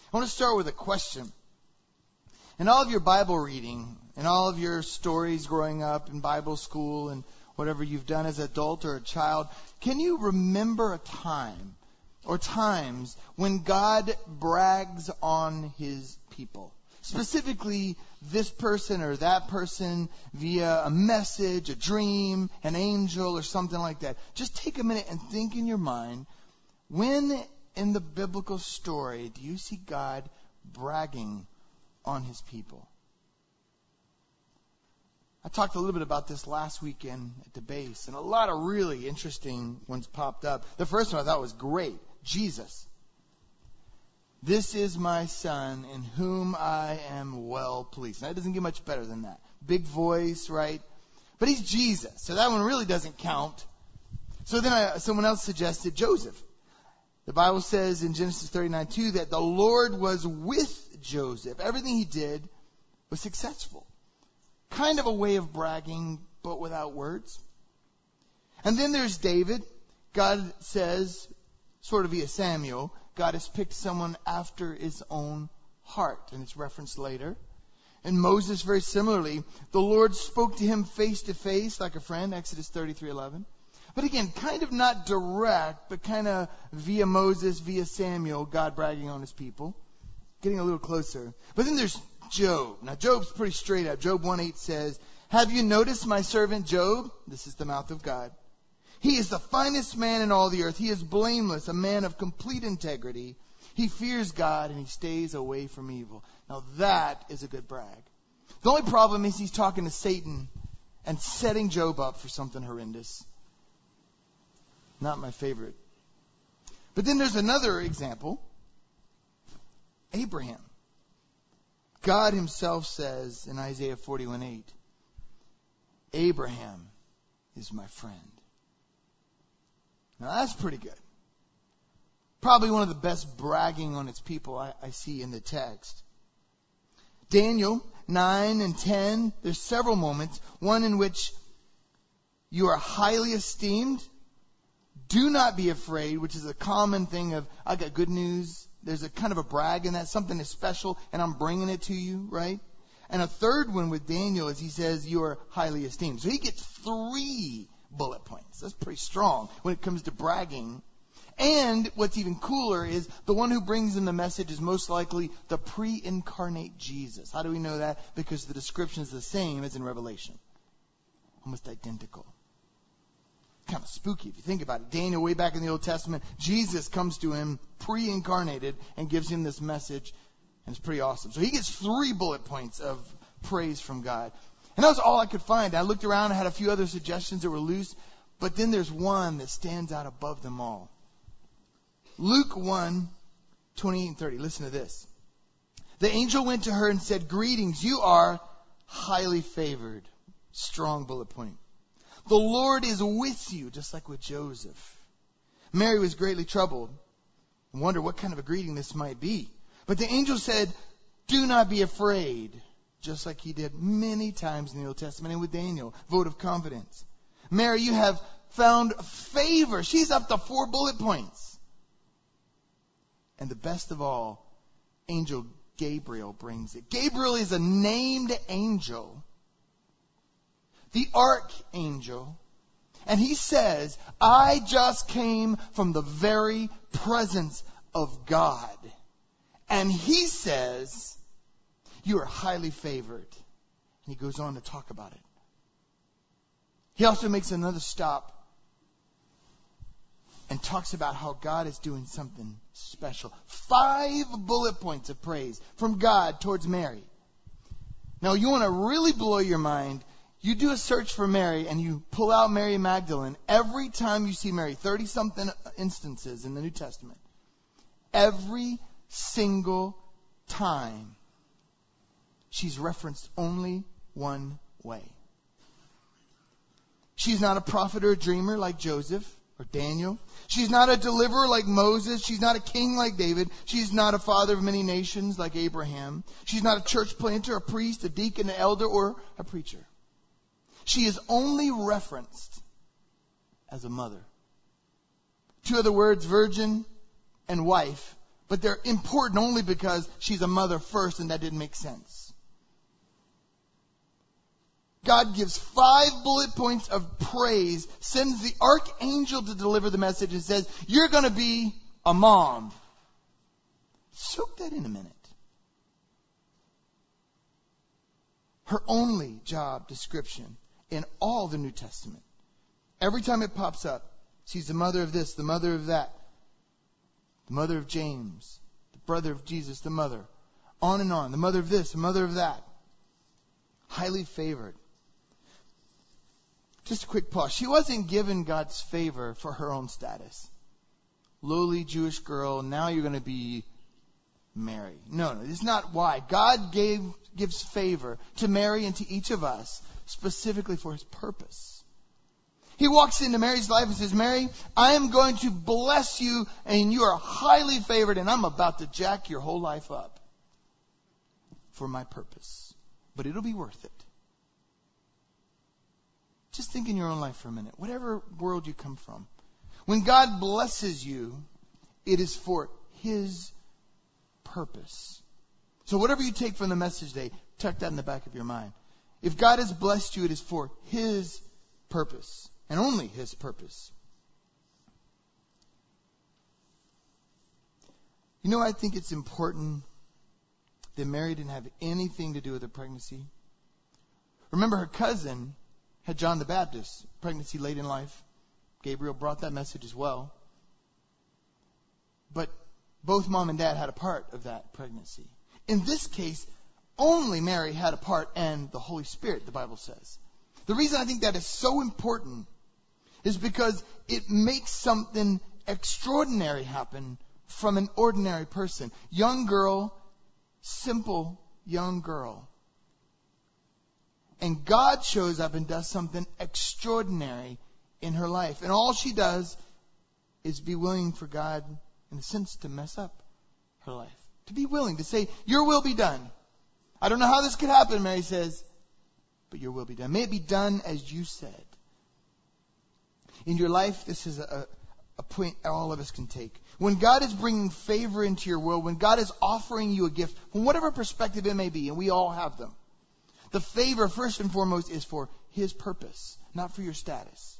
I want to start with a question. In all of your Bible reading, in all of your stories growing up in Bible school and whatever you've done as an adult or a child, can you remember a time or times when God brags on his people? Specifically, this person or that person via a message, a dream, an angel, or something like that. Just take a minute and think in your mind, when in the biblical story do you see God bragging on his people? I talked a little bit about this last weekend at the base, and a lot of really interesting ones popped up. The first one I thought was great. Jesus. This is my son in whom I am well pleased. Now, it doesn't get much better than that. Big voice, right? But he's Jesus, so that one really doesn't count. So then someone else suggested Joseph. The Bible says in Genesis 39:2 that the Lord was with Joseph. Everything he did was successful. Kind of a way of bragging, but without words. And then there's David. God says, sort of via Samuel, God has picked someone after his own heart, and it's referenced later. And Moses, very similarly, the Lord spoke to him face to face like a friend, Exodus 33:11. But again, kind of not direct, but kind of via Moses, via Samuel, God bragging on his people. Getting a little closer. But then there's Job. Now, Job's pretty straight up. Job 1:8 says, have you noticed my servant Job? This is the mouth of God. He is the finest man in all the earth. He is blameless, a man of complete integrity. He fears God and he stays away from evil. Now that is a good brag. The only problem is he's talking to Satan and setting Job up for something horrendous. Not my favorite. But then there's another example. Abraham. God himself says in Isaiah 41:8, Abraham is my friend. Now that's pretty good. Probably one of the best bragging on its people I see in the text. Daniel 9 and 10, there's several moments. One in which you are highly esteemed. Do not be afraid, which is a common thing of, I got good news. There's a kind of a brag in that. Something is special and I'm bringing it to you, right? And a third one with Daniel is he says you are highly esteemed. So he gets 3 bullet points. That's pretty strong when it comes to bragging. And what's even cooler is the one who brings in the message is most likely the pre-incarnate Jesus. How do we know that? Because the description is the same as in Revelation. Almost identical. Kind of spooky if you think about it. Daniel, way back in the Old Testament, Jesus comes to him pre-incarnated and gives him this message. And it's pretty awesome. So he gets 3 bullet points of praise from God. And that was all I could find. I looked around and had a few other suggestions that were loose. But then there's one that stands out above them all. Luke 1:28 and 30. Listen to this. The angel went to her and said, greetings, you are highly favored. Strong bullet point. The Lord is with you, just like with Joseph. Mary was greatly troubled and wondered what kind of a greeting this might be. But the angel said, do not be afraid. Just like he did many times in the Old Testament and with Daniel. Vote of confidence. Mary, you have found favor. She's up to 4 bullet points. And the best of all, angel Gabriel brings it. Gabriel is a named angel. The archangel. And he says, I just came from the very presence of God. And he says, you are highly favored. And he goes on to talk about it. He also makes another stop and talks about how God is doing something special. 5 bullet points of praise from God towards Mary. Now, you want to really blow your mind. You do a search for Mary and you pull out Mary Magdalene. Every time you see Mary, 30-something instances in the New Testament. Every single time she's referenced only one way. She's not a prophet or a dreamer like Joseph or Daniel. She's not a deliverer like Moses. She's not a king like David. She's not a father of many nations like Abraham. She's not a church planter, a priest, a deacon, an elder, or a preacher. She is only referenced as a mother. 2 other words, virgin and wife, But they're important only because she's a mother first, and that didn't make sense. God gives 5 bullet points of praise, sends the archangel to deliver the message, and says, you're going to be a mom. Soak that in a minute. Her only job description in all the New Testament. Every time it pops up, she's the mother of this, the mother of that, the mother of James, the brother of Jesus, the mother. On and on. The mother of this, the mother of that. Highly favored. Just a quick pause. She wasn't given God's favor for her own status. Lowly Jewish girl, now you're going to be Mary. No, it's not why. God gives favor to Mary and to each of us specifically for his purpose. He walks into Mary's life and says, Mary, I am going to bless you, and you are highly favored, and I'm about to jack your whole life up for my purpose. But it'll be worth it. Just think in your own life for a minute. Whatever world you come from. When God blesses you, it is for his purpose. So whatever you take from the message today, tuck that in the back of your mind. If God has blessed you, it is for his purpose. And only his purpose. You know, I think it's important that Mary didn't have anything to do with her pregnancy. Remember, her cousin had John the Baptist, pregnancy late in life. Gabriel brought that message as well. But both mom and dad had a part of that pregnancy. In this case, only Mary had a part, and the Holy Spirit, the Bible says. The reason I think that is so important is because it makes something extraordinary happen from an ordinary person. Young girl, simple young girl. And God shows up and does something extraordinary in her life. And all she does is be willing for God, in a sense, to mess up her life. To be willing to say, your will be done. I don't know how this could happen, Mary says, but your will be done. May it be done as you said. In your life, this is a point all of us can take. When God is bringing favor into your world, when God is offering you a gift, from whatever perspective it may be, and we all have them, the favor, first and foremost, is for his purpose, not for your status.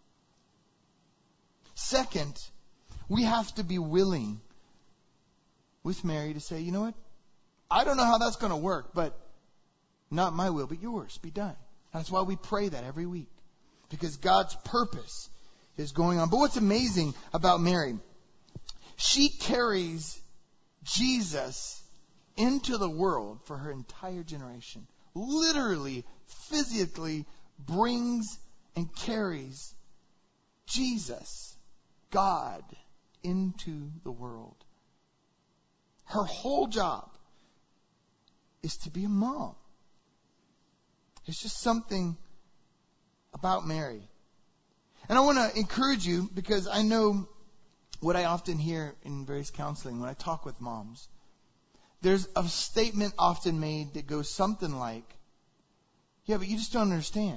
Second, we have to be willing with Mary to say, you know what? I don't know how that's going to work, but not my will, but yours be done. That's why we pray that every week. Because God's purpose is going on. But what's amazing about Mary, she carries Jesus into the world for her entire generation. Literally, physically brings and carries Jesus, God, into the world. Her whole job is to be a mom. It's just something about Mary. And I want to encourage you, because I know what I often hear in various counseling when I talk with moms. There's a statement often made that goes something like, yeah, but you just don't understand.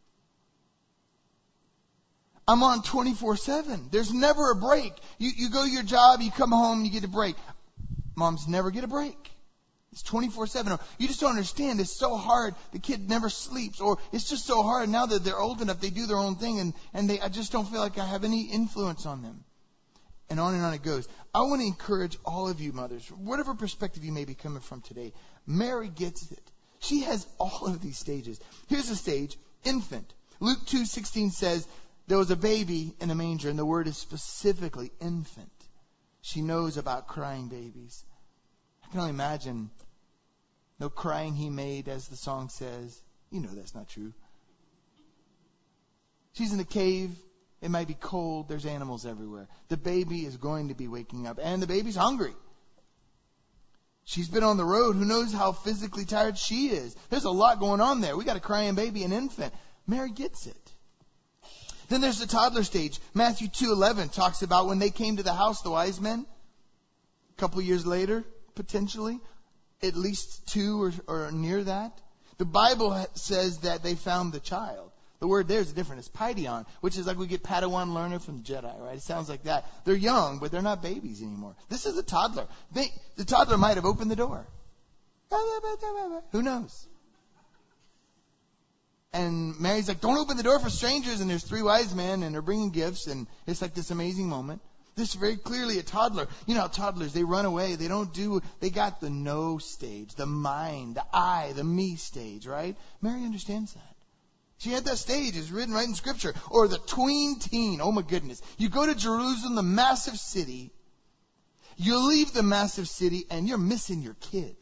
I'm on 24/7. There's never a break. You go to your job, you come home, you get a break. Moms never get a break. It's 24/7. Or you just don't understand. It's so hard. The kid never sleeps. Or it's just so hard now that they're old enough. They do their own thing, and I just don't feel like I have any influence on them. And on it goes. I want to encourage all of you mothers, whatever perspective you may be coming from today. Mary gets it. She has all of these stages. Here's a stage, infant. Luke 2:16 says there was a baby in a manger, and the word is specifically infant. She knows about crying babies. I can only imagine. No crying he made, as the song says. You know that's not true. She's in a cave. It might be cold. There's animals everywhere. The baby is going to be waking up. And the baby's hungry. She's been on the road. Who knows how physically tired she is. There's a lot going on there. We got a crying baby, an infant. Mary gets it. Then there's the toddler stage. Matthew 2:11 talks about when they came to the house, the wise men. A couple years later, potentially. At least 2 or near that. The Bible says that they found the child. The word there is different. It's paideon, which is like we get Padawan learner from the Jedi, right? It sounds like that. They're young, but they're not babies anymore. This is a toddler. The toddler might have opened the door. Who knows? And Mary's like, don't open the door for strangers. And there's 3 wise men, and they're bringing gifts, and it's like this amazing moment. This is very clearly a toddler. You know how toddlers, they run away. They got the no stage, the mind, the I, the me stage, right? Mary understands that. She had that stage. It's written right in Scripture. Or the tween teen. Oh my goodness. You go to Jerusalem, the massive city. You leave the massive city, and you're missing your kid.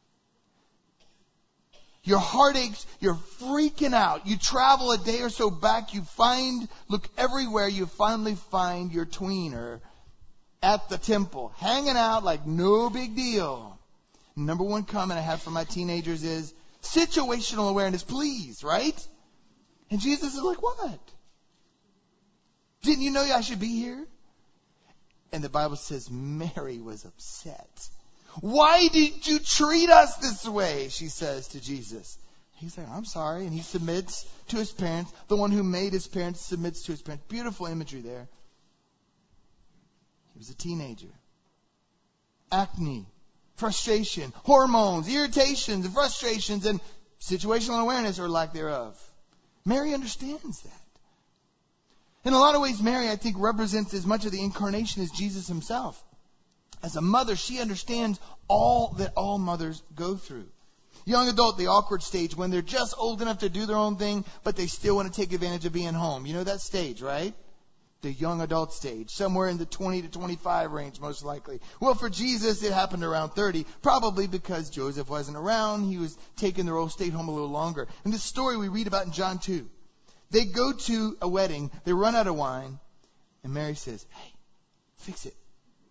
Your heart aches, you're freaking out. You travel a day or so back, look everywhere, you finally find your tweener at the temple, hanging out like no big deal. Number one comment I have for my teenagers is, situational awareness, please, right? And Jesus is like, what? Didn't you know I should be here? And the Bible says Mary was upset. Why did you treat us this way? She says to Jesus. He's like, I'm sorry. And he submits to his parents. The one who made his parents submits to his parents. Beautiful imagery there. He was a teenager. Acne, frustration, hormones, irritations, and frustrations, and situational awareness or lack thereof. Mary understands that. In a lot of ways, Mary, I think, represents as much of the incarnation as Jesus himself. As a mother, she understands all that all mothers go through. Young adult, the awkward stage, when they're just old enough to do their own thing, but they still want to take advantage of being home. You know that stage, right? The young adult stage, somewhere in the 20 to 25 range, most likely. Well, for Jesus, it happened around 30, probably because Joseph wasn't around. He was taking the role, stayed home a little longer. And this story we read about in John 2. They go to a wedding, they run out of wine, and Mary says, hey, fix it.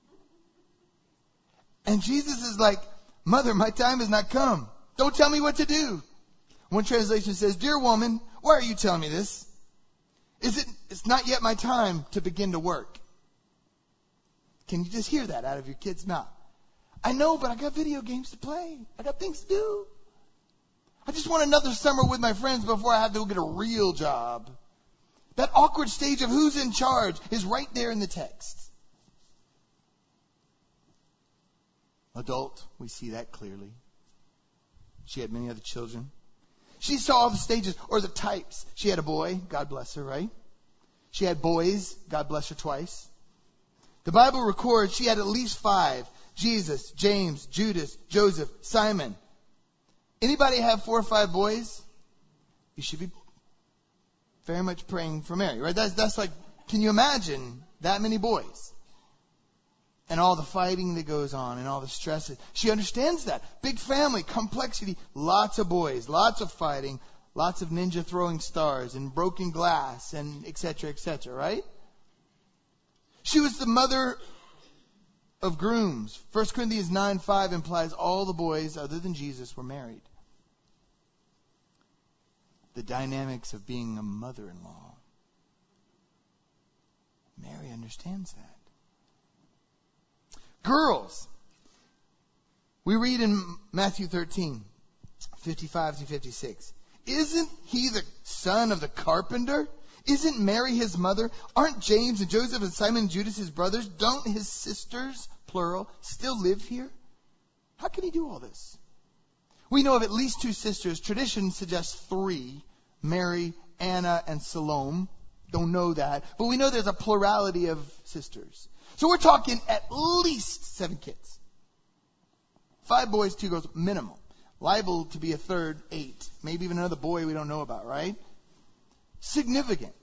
And Jesus is like, Mother, my time has not come. Don't tell me what to do. One translation says, Dear woman, why are you telling me this? It's not yet my time to begin to work. Can you just hear that out of your kid's mouth? I know, but I got video games to play. I got things to do. I just want another summer with my friends before I have to go get a real job. That awkward stage of who's in charge is right there in the text. Adult, we see that clearly. She had many other children. She saw all the stages or the types. She had a boy, God bless her, right? She had boys, God bless her twice. The Bible records she had at least 5. Jesus, James, Judas, Joseph, Simon. Anybody have 4 or 5 boys? You should be very much praying for Mary, right? That's like, can you imagine that many boys? And all the fighting that goes on and all the stresses. She understands that. Big family, complexity, lots of boys, lots of fighting, lots of ninja throwing stars and broken glass and et cetera, right? She was the mother of grooms. 1 Corinthians 9:5 implies all the boys other than Jesus were married. The dynamics of being a mother-in-law. Mary understands that. Girls. We read in Matthew 13:55 to 56. Isn't he the son of the carpenter? Isn't Mary his mother? Aren't James and Joseph and Simon and Judas his brothers? Don't his sisters, plural, still live here? How can he do all this? We know of at least 2 sisters. Tradition suggests 3. Mary, Anna, and Salome. Don't know that. But we know there's a plurality of sisters. So we're talking at least 7 kids. 5 boys, 2 girls, minimum. Liable to be a third, 8. Maybe even another boy we don't know about, right? Significant.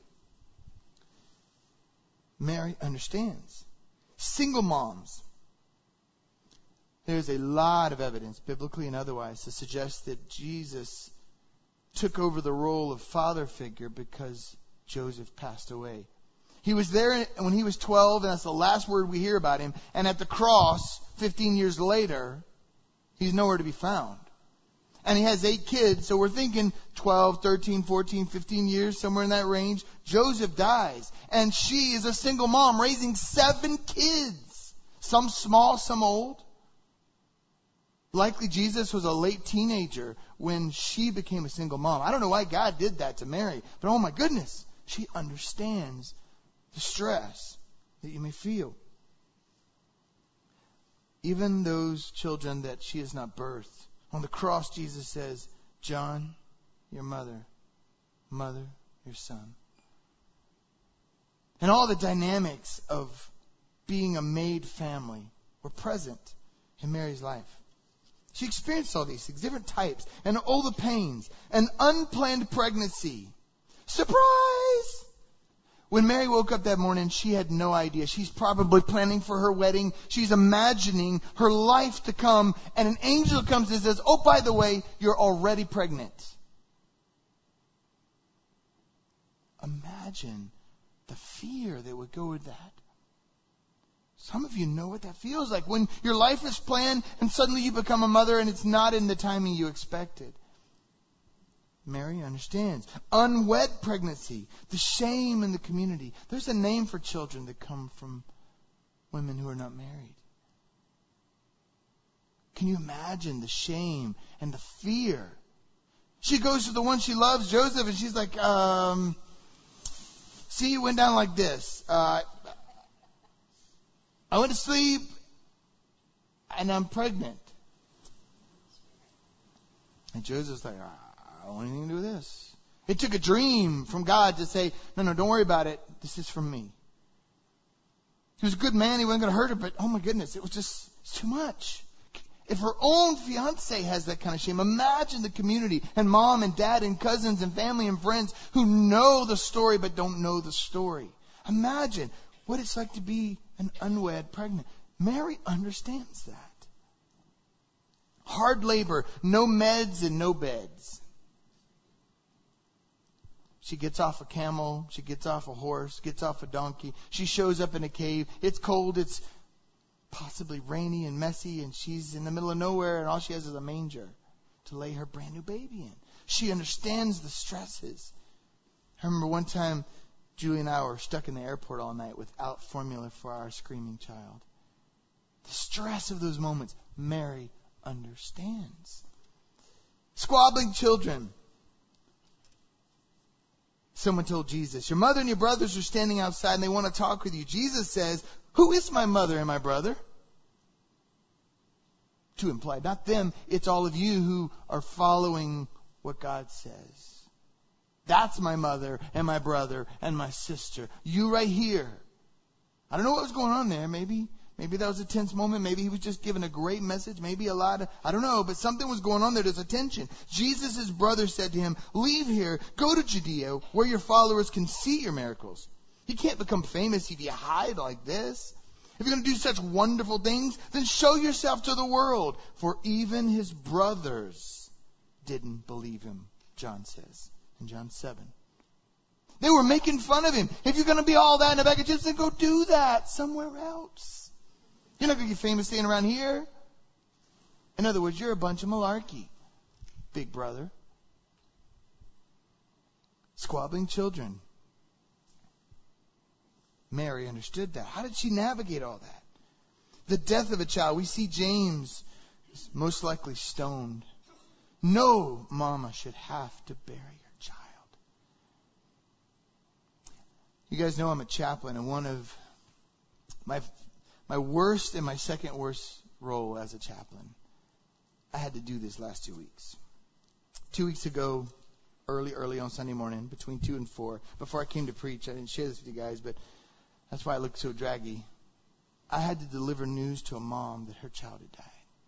Mary understands. Single moms. There's a lot of evidence, biblically and otherwise, to suggest that Jesus took over the role of father figure because Joseph passed away. He was there when he was 12, and that's the last word we hear about him. And at the cross, 15 years later, he's nowhere to be found. And he has 8 kids, so we're thinking 12, 13, 14, 15 years, somewhere in that range. Joseph dies, and she is a single mom raising 7 kids. Some small, some old. Likely Jesus was a late teenager when she became a single mom. I don't know why God did that to Mary, but oh my goodness, she understands the stress that you may feel. Even those children that she has not birthed. On the cross, Jesus says, John, your mother, your son. And all the dynamics of being a made family were present in Mary's life. She experienced all these things, different types, and all the pains. An unplanned pregnancy. Surprise! When Mary woke up that morning, she had no idea. She's probably planning for her wedding. She's imagining her life to come, and an angel comes and says, oh, by the way, you're already pregnant. Imagine the fear that would go with that. Some of you know what that feels like when your life is planned and suddenly you become a mother and it's not in the timing you expected. Mary understands. Unwed pregnancy, the shame in the community. There's a name for children that come from women who are not married. Can you imagine the shame and the fear? She goes to the one she loves, Joseph, and she's like, see, it went down like this. I went to sleep and I'm pregnant. And Joseph's like, I don't want anything to do with this. It took a dream from God to say, no, don't worry about it. This is from me. He was a good man. He wasn't going to hurt her, but oh my goodness, it's too much. If her own fiance has that kind of shame, imagine the community and mom and dad and cousins and family and friends who know the story but don't know the story. Imagine what it's like to be an unwed pregnant. Mary understands that. Hard labor, no meds and no beds. She gets off a camel, she gets off a horse, gets off a donkey. She shows up in a cave. It's cold, it's possibly rainy and messy, and she's in the middle of nowhere, and all she has is a manger to lay her brand new baby in. She understands the stresses. I remember one time Julie and I were stuck in the airport all night without formula for our screaming child. The stress of those moments, Mary understands. Squabbling children. Someone told Jesus, your mother and your brothers are standing outside and they want to talk with you. Jesus says, who is my mother and my brother? To imply, not them, it's all of you who are following what God says. That's my mother and my brother and my sister. You right here. I don't know what was going on there. Maybe that was a tense moment. Maybe he was just giving a great message. Maybe I don't know, but something was going on there. There's a tension. Jesus' brother said to him, leave here, go to Judea where your followers can see your miracles. You can't become famous if you hide like this. If you're going to do such wonderful things, then show yourself to the world. For even his brothers didn't believe him, John says in John 7. They were making fun of him. If you're going to be all that in a bag of chips, then go do that somewhere else. You're not going to get famous staying around here. In other words, you're a bunch of malarkey, big brother. Squabbling children. Mary understood that. How did she navigate all that? The death of a child. We see James is most likely stoned. No mama should have to bury her child. You guys know I'm a chaplain, and one of my worst and my second worst role as a chaplain, I had to do this last 2 weeks. 2 weeks ago, early on Sunday morning, between 2 and 4, before I came to preach, I didn't share this with you guys, but that's why I look so draggy. I had to deliver news to a mom that her child had died.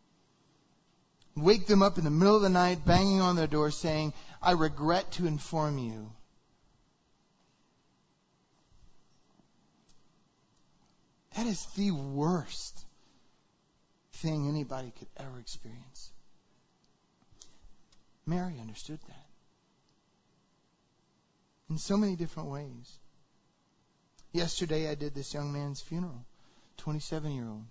Wake them up in the middle of the night, banging on their door saying, I regret to inform you. That is the worst thing anybody could ever experience. Mary understood that in so many different ways. Yesterday I did this young man's funeral, 27-year-old.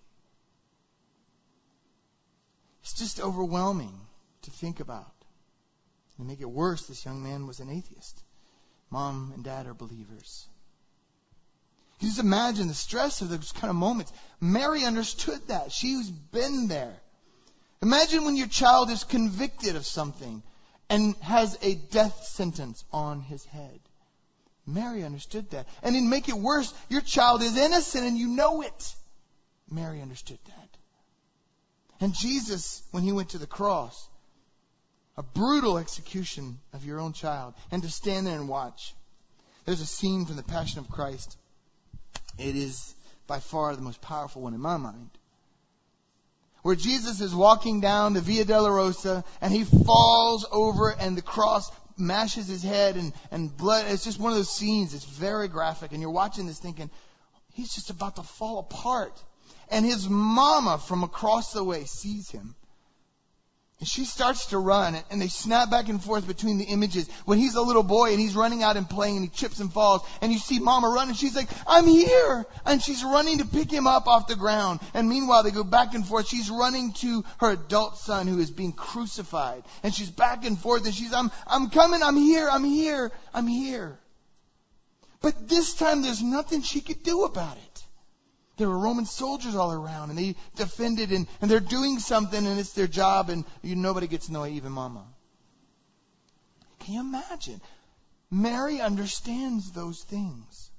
It's just overwhelming to think about. To make it worse, this young man was an atheist. Mom and dad are believers. You just imagine the stress of those kind of moments. Mary understood that. She's been there. Imagine when your child is convicted of something and has a death sentence on his head. Mary understood that. And to make it worse, your child is innocent and you know it. Mary understood that. And Jesus, when he went to the cross, a brutal execution of your own child, and to stand there and watch. There's a scene from the Passion of Christ. It is by far the most powerful one in my mind, where Jesus is walking down the Via Dolorosa and he falls over and the cross mashes his head and blood. It's just one of those scenes. It's very graphic. And you're watching this thinking, he's just about to fall apart. And his mama from across the way sees him. And she starts to run, and they snap back and forth between the images. When he's a little boy and he's running out and playing and he trips and falls, and you see Mama run and she's like, I'm here! And she's running to pick him up off the ground. And meanwhile they go back and forth. She's running to her adult son who is being crucified. And she's back and forth and she's, I'm coming, I'm here. But this time there's nothing she could do about it. There were Roman soldiers all around, and they defended, and they're doing something, and it's their job, and nobody gets in the way, even Mama. Can you imagine? Mary understands those things.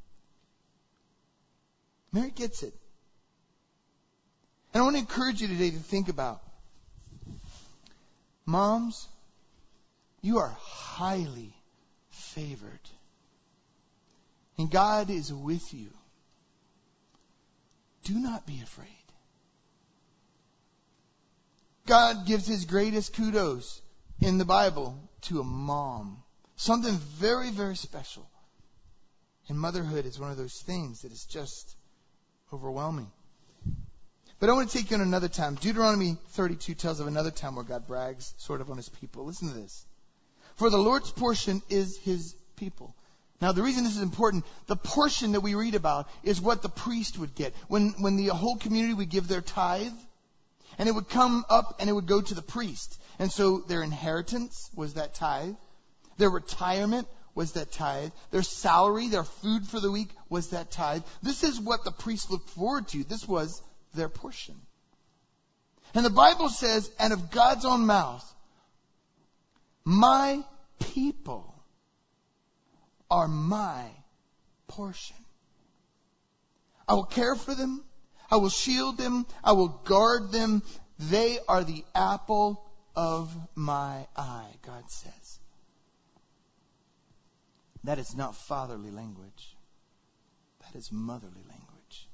Mary gets it. And I want to encourage you today to think about, moms, you are highly favored. And God is with you. Do not be afraid. God gives his greatest kudos in the Bible to a mom. Something very, very special. And motherhood is one of those things that is just overwhelming. But I want to take you on another time. Deuteronomy 32 tells of another time where God brags sort of on his people. Listen to this. For the Lord's portion is his people. Now, the reason this is important, the portion that we read about is what the priest would get. When the whole community would give their tithe, and it would come up and it would go to the priest. And so their inheritance was that tithe. Their retirement was that tithe. Their salary, their food for the week was that tithe. This is what the priest looked forward to. This was their portion. And the Bible says, and of God's own mouth, my people are my portion. I will care for them. I will shield them. I will guard them. They are the apple of my eye, God says. That is not fatherly language. That is motherly language.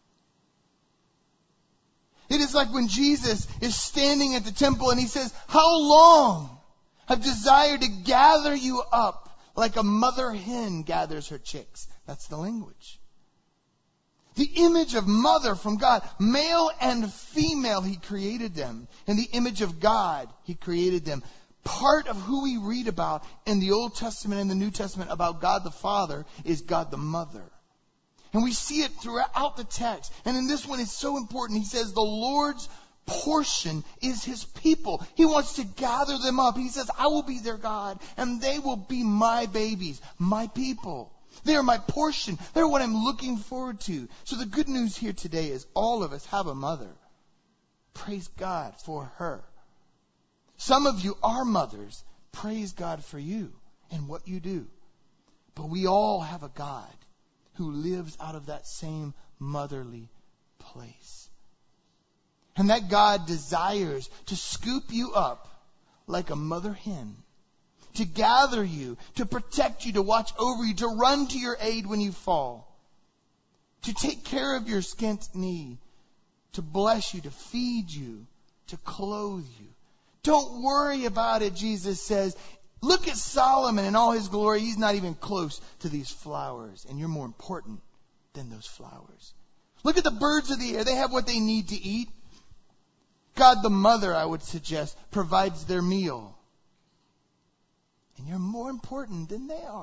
It is like when Jesus is standing at the temple and he says, how long I've desired to gather you up like a mother hen gathers her chicks. That's the language. The image of mother from God. Male and female, he created them. In the image of God, he created them. Part of who we read about in the Old Testament and the New Testament about God the Father is God the Mother. And we see it throughout the text. And in this one, it's so important. He says the Lord's portion is his people. He wants to gather them up. He says, I will be their God, and they will be my babies, my people. They are my portion. They're what I'm looking forward to. So the good news here today is all of us have a mother. Praise God for her. Some of you are mothers. Praise God for you and what you do. But we all have a God who lives out of that same motherly place. And that God desires to scoop you up like a mother hen, to gather you, to protect you, to watch over you, to run to your aid when you fall, to take care of your scant need, to bless you, to feed you, to clothe you. Don't worry about it, Jesus says. Look at Solomon in all his glory. He's not even close to these flowers, and you're more important than those flowers. Look at the birds of the air. They have what they need to eat. God the Mother, I would suggest, provides their meal. And you're more important than they are.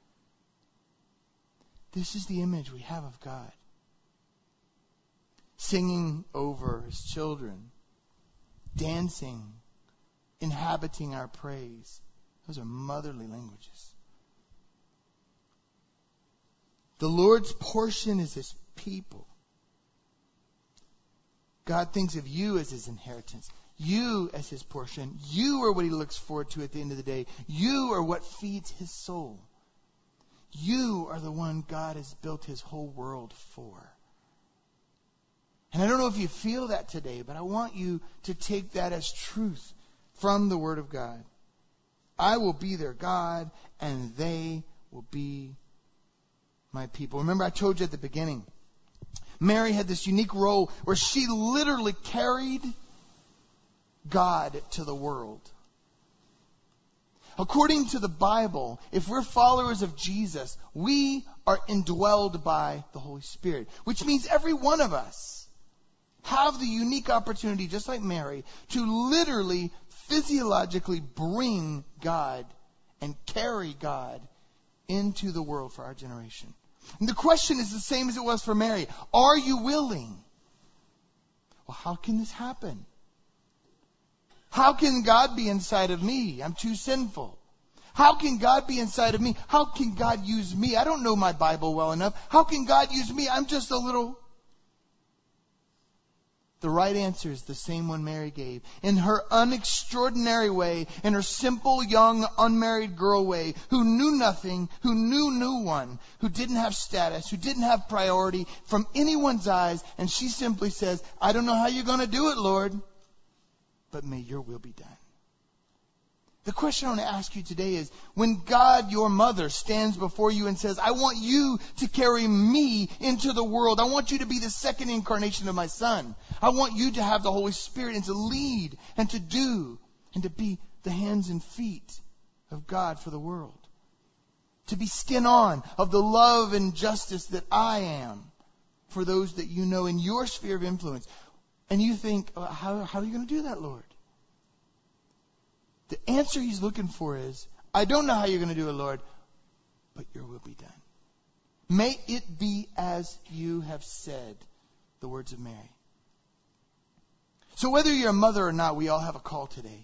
This is the image we have of God. Singing over his children. Dancing. Inhabiting our praise. Those are motherly languages. The Lord's portion is his people. God thinks of you as his inheritance. You as his portion. You are what he looks forward to at the end of the day. You are what feeds his soul. You are the one God has built his whole world for. And I don't know if you feel that today, but I want you to take that as truth from the Word of God. I will be their God, and they will be my people. Remember, I told you at the beginning, Mary had this unique role where she literally carried God to the world. According to the Bible, if we're followers of Jesus, we are indwelled by the Holy Spirit, which means every one of us have the unique opportunity, just like Mary, to literally, physiologically bring God and carry God into the world for our generation. And the question is the same as it was for Mary. Are you willing? Well, how can this happen? How can God be inside of me? I'm too sinful. How can God be inside of me? How can God use me? I don't know my Bible well enough. How can God use me? I'm just a little... The right answer is the same one Mary gave. In her unextraordinary way, in her simple, young, unmarried girl way, who knew nothing, who knew no one, who didn't have status, who didn't have priority from anyone's eyes, and she simply says, I don't know how you're going to do it, Lord, but may your will be done. The question I want to ask you today is, when God, your mother, stands before you and says, I want you to carry me into the world. I want you to be the second incarnation of my Son. I want you to have the Holy Spirit and to lead and to do and to be the hands and feet of God for the world. To be skin on of the love and justice that I am for those that you know in your sphere of influence. And you think, how are you going to do that, Lord? The answer he's looking for is, I don't know how you're going to do it, Lord, but your will be done. May it be as you have said, the words of Mary. So whether you're a mother or not, we all have a call today.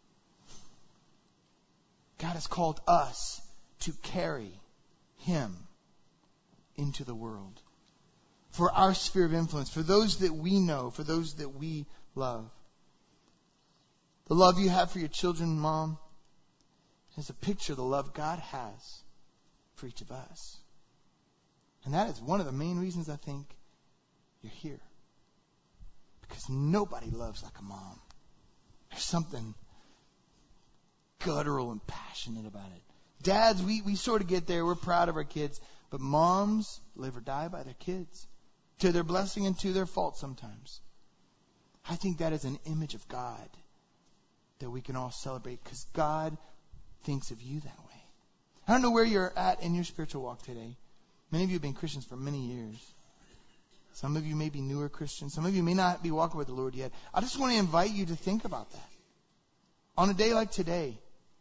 God has called us to carry him into the world. For our sphere of influence, for those that we know, for those that we love. The love you have for your children, Mom, is a picture of the love God has for each of us. And that is one of the main reasons I think you're here. Because nobody loves like a mom. There's something guttural and passionate about it. Dads, we sort of get there. We're proud of our kids. But moms live or die by their kids. To their blessing and to their fault sometimes. I think that is an image of God that we can all celebrate, because God thinks of you that way. I don't know where you're at in your spiritual walk today. Many of you have been Christians for many years. Some of you may be newer Christians. Some of you may not be walking with the Lord yet. I just want to invite you to think about that. On a day like today,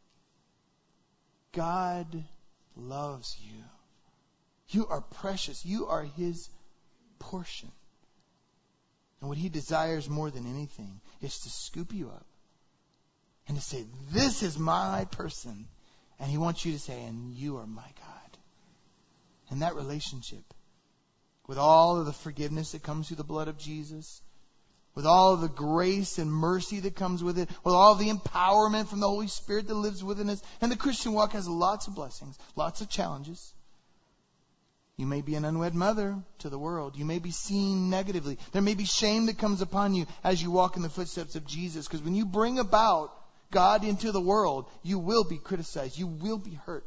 God loves you. You are precious. You are his portion. And what he desires more than anything is to scoop you up and to say, this is my person. And he wants you to say, and you are my God. And that relationship, with all of the forgiveness that comes through the blood of Jesus, with all of the grace and mercy that comes with it, with all of the empowerment from the Holy Spirit that lives within us. And the Christian walk has lots of blessings, lots of challenges. You may be an unwed mother to the world. You may be seen negatively. There may be shame that comes upon you as you walk in the footsteps of Jesus. Because when you bring about God into the world, you will be criticized. You will be hurt.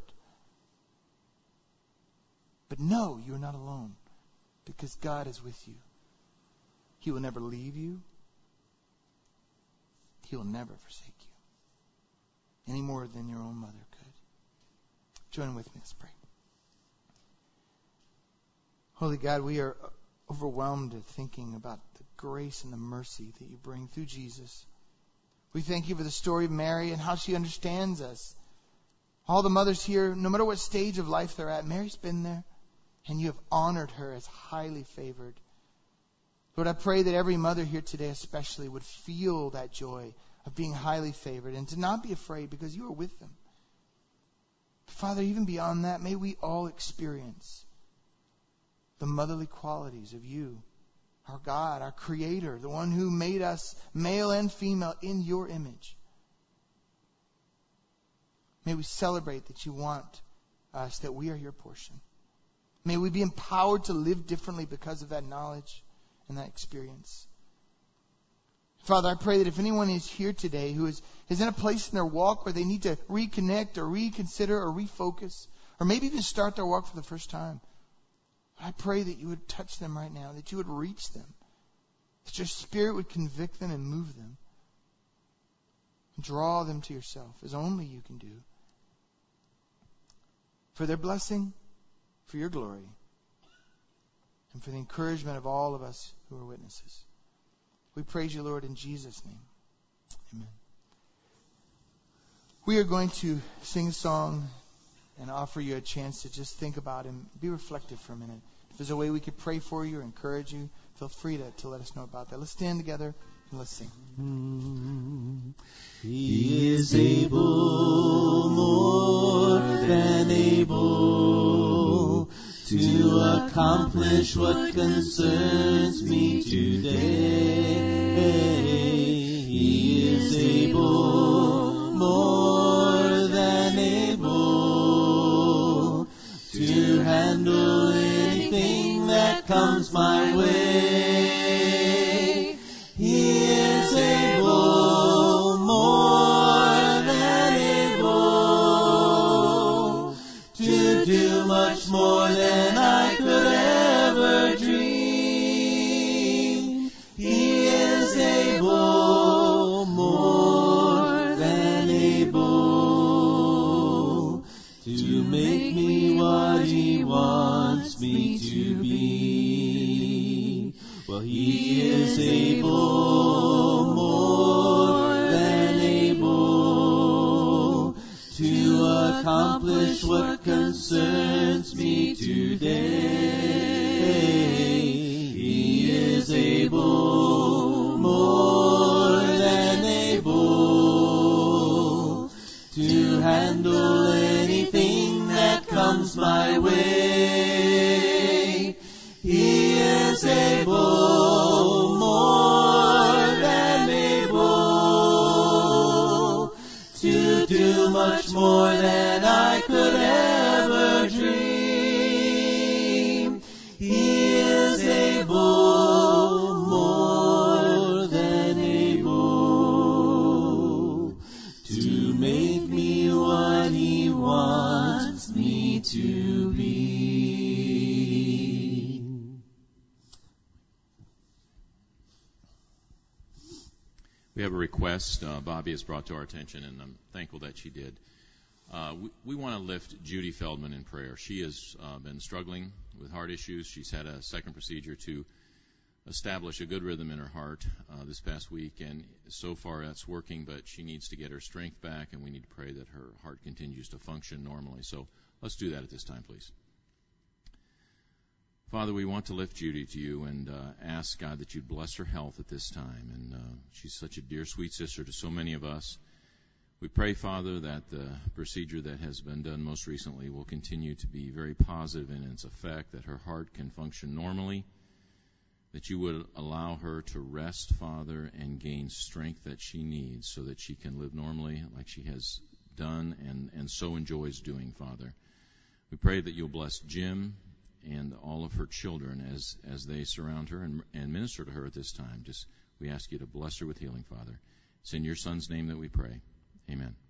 But no, you're not alone. Because God is with you. He will never leave you. He will never forsake you. Any more than your own mother could. Join with me. Let's pray. Holy God, we are overwhelmed at thinking about the grace and the mercy that you bring through Jesus. We thank you for the story of Mary and how she understands us. All the mothers here, no matter what stage of life they're at, Mary's been there. And you have honored her as highly favored. Lord, I pray that every mother here today especially would feel that joy of being highly favored and to not be afraid because you are with them. Father, even beyond that, may we all experience the motherly qualities of you our God, our Creator, the one who made us male and female in your image. May we celebrate that you want us, that we are your portion. May we be empowered to live differently because of that knowledge and that experience. Father, I pray that if anyone is here today who is in a place in their walk where they need to reconnect or reconsider or refocus, or maybe even start their walk for the first time, I pray that you would touch them right now, that you would reach them, that your Spirit would convict them and move them, and draw them to yourself as only you can do. For their blessing, for your glory, and for the encouragement of all of us who are witnesses. We praise you, Lord, in Jesus' name. Amen. We are going to sing a song and offer you a chance to just think about and be reflective for a minute. If there's a way we could pray for you or encourage you, feel free to let us know about that. Let's stand together and let's sing. He is able, more than able, to accomplish what concerns me today. He is able, more than able, to handle anything that comes my way. He is able, more than able, to do much more than I could ever dream. He is able, more than able, to make me what he wants me to be. Well, he is able, more than able, to accomplish what concerns me today. He is able, more than able, to handle anything that comes my way. He is able, more than able, to do much more than I could ever dream. He is able, more than able, to make me what he wants me to be. We have a request Bobby has brought to our attention, and I'm thankful that she did. We want to lift Judy Feldman in prayer. She has been struggling with heart issues. She's had a second procedure to establish a good rhythm in her heart this past week, and so far that's working, but she needs to get her strength back, and we need to pray that her heart continues to function normally. So let's do that at this time, please. Father, we want to lift Judy to you and ask, God, that you'd bless her health at this time. And she's such a dear, sweet sister to so many of us. We pray, Father, that the procedure that has been done most recently will continue to be very positive in its effect, that her heart can function normally, that you would allow her to rest, Father, and gain strength that she needs so that she can live normally like she has done and so enjoys doing, Father. We pray that you'll bless Jim and all of her children as they surround her and minister to her at this time. We ask you to bless her with healing, Father. It's in your Son's name that we pray. Amen.